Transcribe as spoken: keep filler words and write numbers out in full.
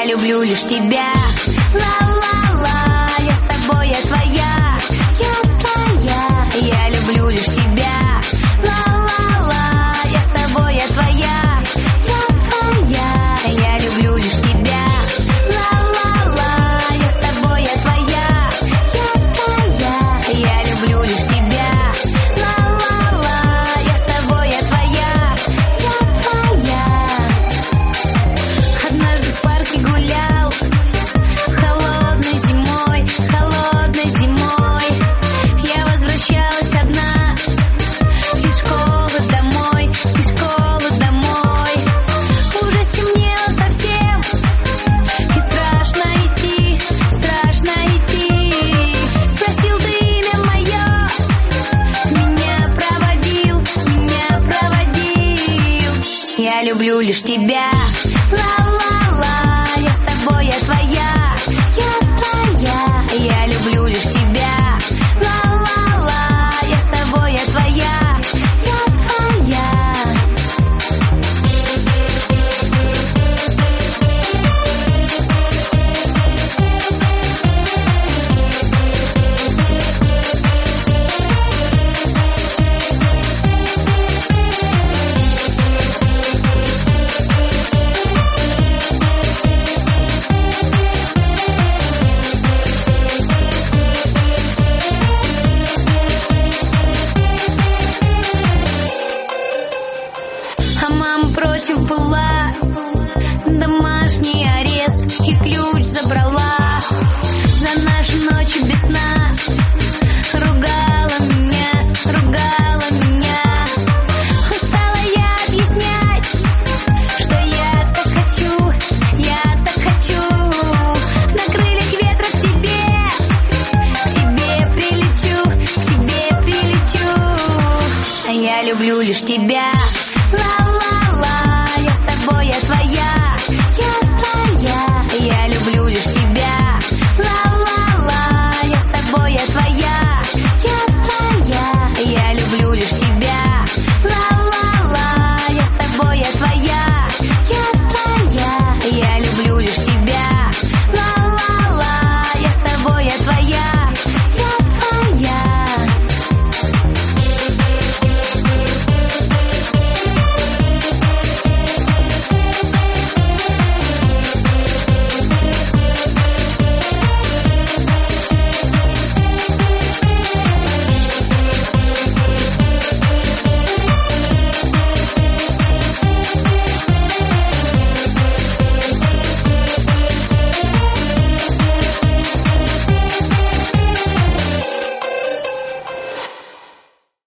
люблю лишь тебя. Ла-ла-ла, я с тобой, я твоя, я твоя. Я люблю лишь тебя. Ла-ла-ла, я с тобой, я твоя, я твоя. Я люблю лишь тебя. Ла-ла-ла, я с тобой, я твоя, я твоя. Я люблю лишь тебя. Ла-ла-ла, я с тобой, я твоя, я твоя. Однажды в парке гулял холодной зимой, холодной зимой. Я возвращалась одна из школы домой, из школы домой. Уже стемнело совсем, и страшно идти, страшно идти. Спросил ты имя мое, меня проводил, меня проводил. Я люблю лишь тебя. Ла-ла-ла, я с тобой, я твоя, я твоя. Я люблю лишь тебя. Ла-ла-ла, я с тобой, я твоя, я твоя. А мама против была, домашний арест и ключ забрала. За наши ночи без сна ругала меня, ругала меня. Устала я объяснять, что я так хочу, я так хочу. На крыльях ветра к тебе, к тебе прилечу, к тебе прилечу. А я люблю лишь тебя.